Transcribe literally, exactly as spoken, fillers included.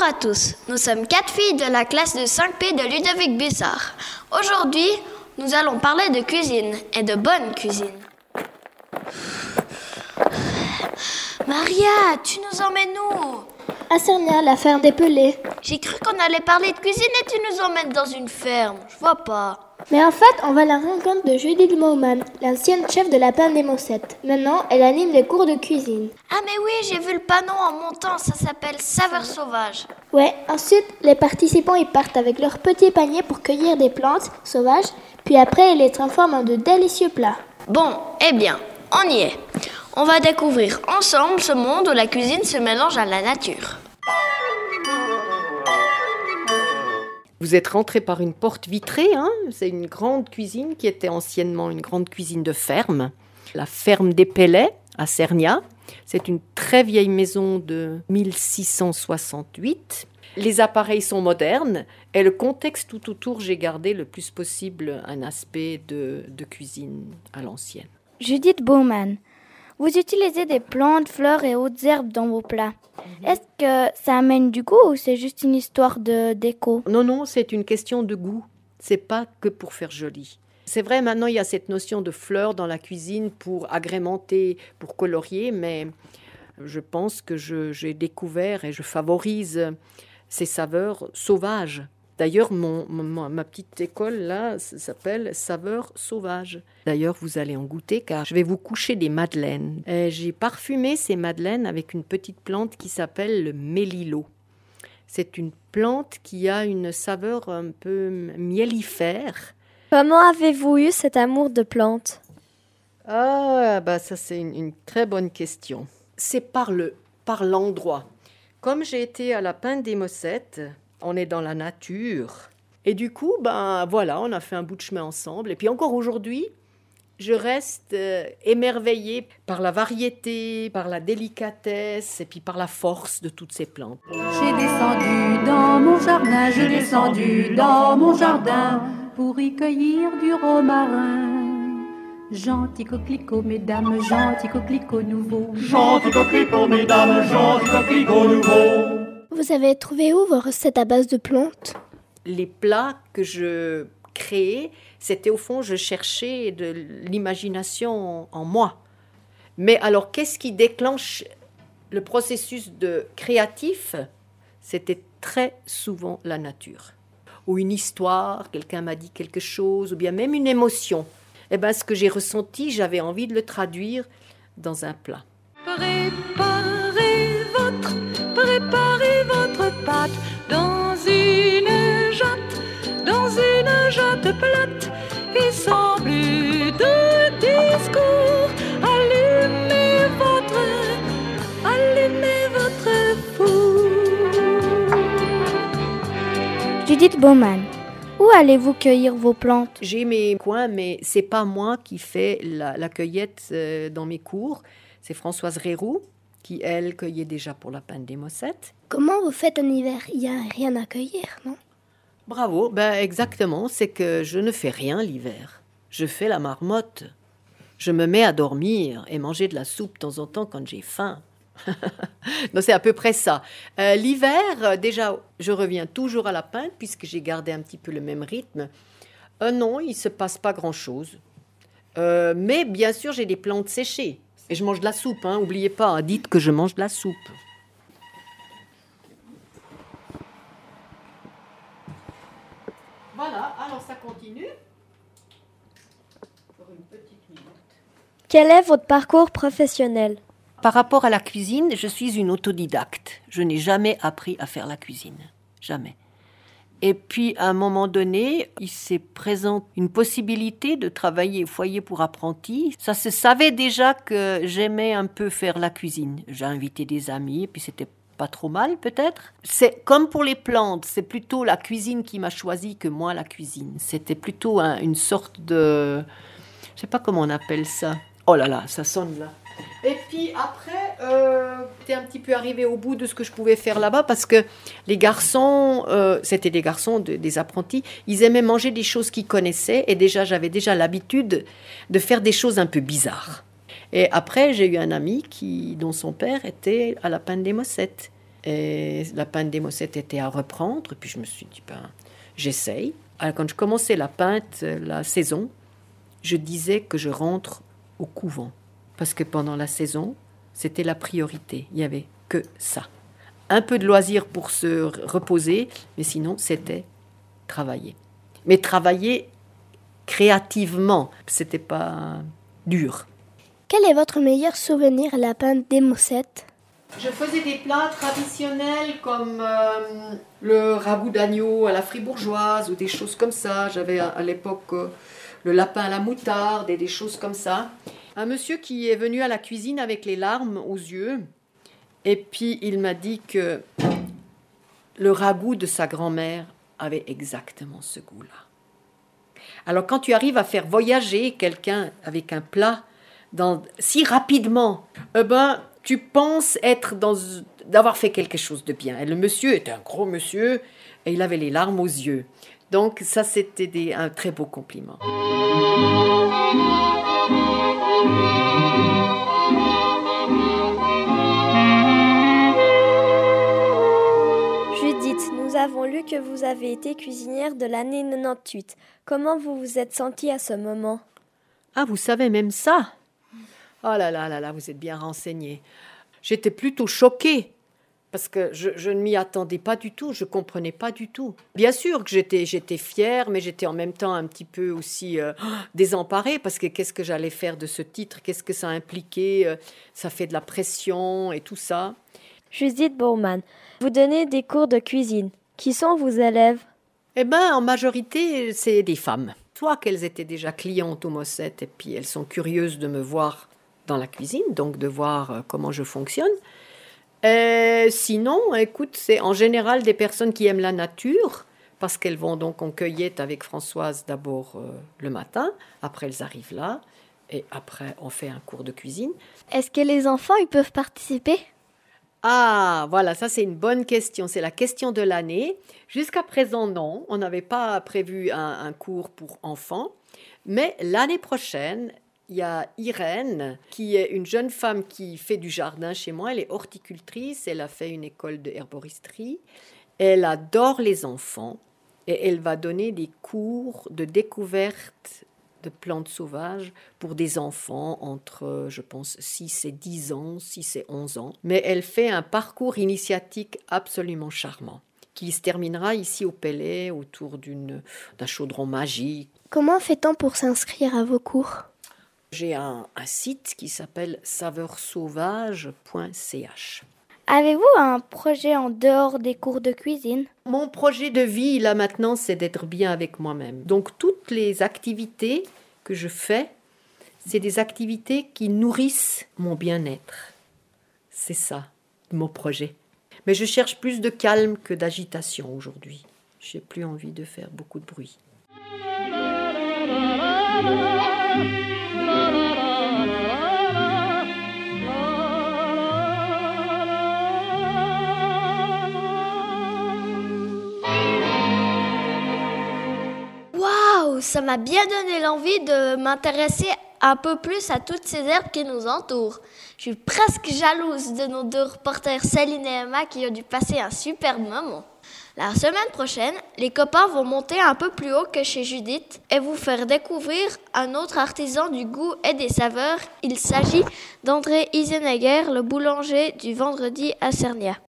à tous, nous sommes quatre filles de la classe de cinq P de Ludovic Bussard. Aujourd'hui, nous allons parler de cuisine et de bonne cuisine. Maria, tu nous emmènes où? À Cernia, la ferme des Pelés. J'ai cru qu'on allait parler de cuisine et tu nous emmènes dans une ferme. Je vois pas. Mais en fait, on va à la rencontre de Judith Baumann, l'ancienne chef de la Panne des Mossettes. Maintenant, elle anime des cours de cuisine. Ah mais oui, j'ai vu le panneau en montant, ça s'appelle Saveurs sauvages. Ouais, ensuite, les participants y partent avec leurs petits paniers pour cueillir des plantes sauvages, puis après, ils les transforment en de délicieux plats. Bon, eh bien, on y est. On va découvrir ensemble ce monde où la cuisine se mélange à la nature. Vous êtes rentré par une porte vitrée, hein. C'est une grande cuisine qui était anciennement une grande cuisine de ferme. La ferme des Pelés à Cernia. C'est une très vieille maison de mille six cent soixante-huit. Les appareils sont modernes et le contexte tout autour, j'ai gardé le plus possible un aspect de, de cuisine à l'ancienne. Judith Baumann, vous utilisez des plantes, fleurs et autres herbes dans vos plats. Mmh. Est-ce que ça amène du goût ou c'est juste une histoire de déco? Non, non, c'est une question de goût. C'est pas que pour faire joli. C'est vrai, maintenant, il y a cette notion de fleurs dans la cuisine pour agrémenter, pour colorier, mais je pense que je, j'ai découvert et je favorise ces saveurs sauvages. D'ailleurs, mon, mon, ma petite école, là, s'appelle Saveurs sauvages. D'ailleurs, vous allez en goûter, car je vais vous coucher des madeleines. Et j'ai parfumé ces madeleines avec une petite plante qui s'appelle le mélilo. C'est une plante qui a une saveur un peu miellifère. Comment avez-vous eu cet amour de plantes? Ah, bah ça, c'est une, une très bonne question. C'est par, le, par l'endroit. Comme j'ai été à la Panne des Mossettes, on est dans la nature. Et du coup, ben voilà, on a fait un bout de chemin ensemble. Et puis encore aujourd'hui, je reste euh, émerveillée par la variété, par la délicatesse et puis par la force de toutes ces plantes. J'ai descendu dans mon jardin, j'ai descendu dans mon jardin pour y cueillir du romarin. Gentil coquelicot, mesdames, gentil coquelicot nouveau. Gentil coquelicot, mesdames, gentil coquelicot nouveau. Vous avez trouvé où vos recettes à base de plantes? Les plats que je créais, c'était au fond, je cherchais de l'imagination en moi. Mais alors, qu'est-ce qui déclenche le processus de créatif? C'était très souvent la nature. Ou une histoire, quelqu'un m'a dit quelque chose, ou bien même une émotion. Eh bien, ce que j'ai ressenti, j'avais envie de le traduire dans un plat. Préparez votre, préparez votre pâte dans une jatte, dans une jatte plate, et sans plus de discours, allumez votre, allumez votre four. Judith Baumann, où allez-vous cueillir vos plantes? J'ai mes coins, mais c'est pas moi qui fais la, la cueillette euh, dans mes cours. C'est Françoise Réroux, qui, elle, cueillait déjà pour la Panne des Mossettes. Comment vous faites en hiver? Il n'y a rien à cueillir, non? Bravo, ben exactement, c'est que je ne fais rien l'hiver. Je fais la marmotte. Je me mets à dormir et manger de la soupe de temps en temps quand j'ai faim. Non, c'est à peu près ça. Euh, l'hiver, déjà, je reviens toujours à la Panne, puisque j'ai gardé un petit peu le même rythme. Euh, non, il ne se passe pas grand-chose. Euh, mais bien sûr, j'ai des plantes séchées. Et je mange de la soupe, hein, n'oubliez pas, hein, dites que je mange de la soupe. Voilà, alors ça continue. Pour une petite minute. Quel est votre parcours professionnel? Par rapport à la cuisine, je suis une autodidacte. Je n'ai jamais appris à faire la cuisine. Jamais. Et puis, à un moment donné, il s'est présenté une possibilité de travailler au foyer pour apprentis. Ça se savait déjà que j'aimais un peu faire la cuisine. J'ai invité des amis, et puis c'était pas trop mal peut-être. C'est comme pour les plantes, c'est plutôt la cuisine qui m'a choisi que moi la cuisine. C'était plutôt un, une sorte de... Je sais pas comment on appelle ça. Oh là là, ça sonne là. Et puis après, euh, j'étais un petit peu arrivée au bout de ce que je pouvais faire là-bas parce que les garçons, euh, c'était des garçons, de, des apprentis, ils aimaient manger des choses qu'ils connaissaient et déjà j'avais déjà l'habitude de faire des choses un peu bizarres. Et après, j'ai eu un ami qui, dont son père était à la Panne des Mossettes. Et la pinte des Mossettes était à reprendre. Et puis je me suis dit, ben, j'essaye. Alors quand je commençais la pinte, la saison, je disais que je rentre au couvent. Parce que pendant la saison, c'était la priorité. Il n'y avait que ça. Un peu de loisirs pour se reposer, mais sinon, c'était travailler. Mais travailler créativement. C'était pas dur. Quel est votre meilleur souvenir à la pinte des Mossettes? Je faisais des plats traditionnels comme euh, le ragoût d'agneau à la fribourgeoise ou des choses comme ça. J'avais à, à l'époque euh, le lapin à la moutarde et des choses comme ça. Un monsieur qui est venu à la cuisine avec les larmes aux yeux et puis il m'a dit que le ragoût de sa grand-mère avait exactement ce goût-là. Alors quand tu arrives à faire voyager quelqu'un avec un plat dans, si rapidement, eh ben, tu penses être dans, d'avoir fait quelque chose de bien. Et le monsieur était un gros monsieur et il avait les larmes aux yeux. Donc ça, c'était des, un très beau compliment. Judith, nous avons lu que vous avez été cuisinière de l'année quatre-vingt-dix-huit. Comment vous vous êtes sentie à ce moment? Ah, vous savez même ça? Oh là là là là, vous êtes bien renseignée. J'étais plutôt choquée parce que je, je ne m'y attendais pas du tout, je ne comprenais pas du tout. Bien sûr que j'étais, j'étais fière, mais j'étais en même temps un petit peu aussi euh, désemparée parce que qu'est-ce que j'allais faire de ce titre? Qu'est-ce que ça impliquait? euh, Ça fait de la pression et tout ça. Judith Baumann, vous donnez des cours de cuisine. Qui sont vos élèves? Eh bien, en majorité, c'est des femmes. Soit qu'elles étaient déjà clientes aux Mossettes et puis elles sont curieuses de me voir dans la cuisine, donc de voir comment je fonctionne. Euh, sinon, écoute, c'est en général des personnes qui aiment la nature, parce qu'elles vont donc en cueillette avec Françoise d'abord euh, le matin, après elles arrivent là, et après on fait un cours de cuisine. Est-ce que les enfants ils peuvent participer? Ah, voilà, ça c'est une bonne question, c'est la question de l'année. Jusqu'à présent, non, on n'avait pas prévu un, un cours pour enfants, mais l'année prochaine, il y a Irène, qui est une jeune femme qui fait du jardin chez moi. Elle est horticultrice, elle a fait une école de herboristerie. Elle adore les enfants et elle va donner des cours de découverte de plantes sauvages pour des enfants entre, je pense, six et dix ans, six et onze ans. Mais elle fait un parcours initiatique absolument charmant, qui se terminera ici au Pellet autour d'une, d'un chaudron magique. Comment fait-on pour s'inscrire à vos cours? J'ai un, un site qui s'appelle saveur sauvage point c h. Avez-vous un projet en dehors des cours de cuisine? Mon projet de vie, là maintenant, c'est d'être bien avec moi-même. Donc toutes les activités que je fais, c'est des activités qui nourrissent mon bien-être. C'est ça, mon projet. Mais je cherche plus de calme que d'agitation aujourd'hui. Je n'ai plus envie de faire beaucoup de bruit. Waouh, ça m'a bien donné l'envie de m'intéresser un peu plus à toutes ces herbes qui nous entourent. Je suis presque jalouse de nos deux reporters Céline et Emma qui ont dû passer un superbe moment. La semaine prochaine, les copains vont monter un peu plus haut que chez Judith et vous faire découvrir un autre artisan du goût et des saveurs. Il s'agit d'André Isenegger, le boulanger du vendredi à Cernia.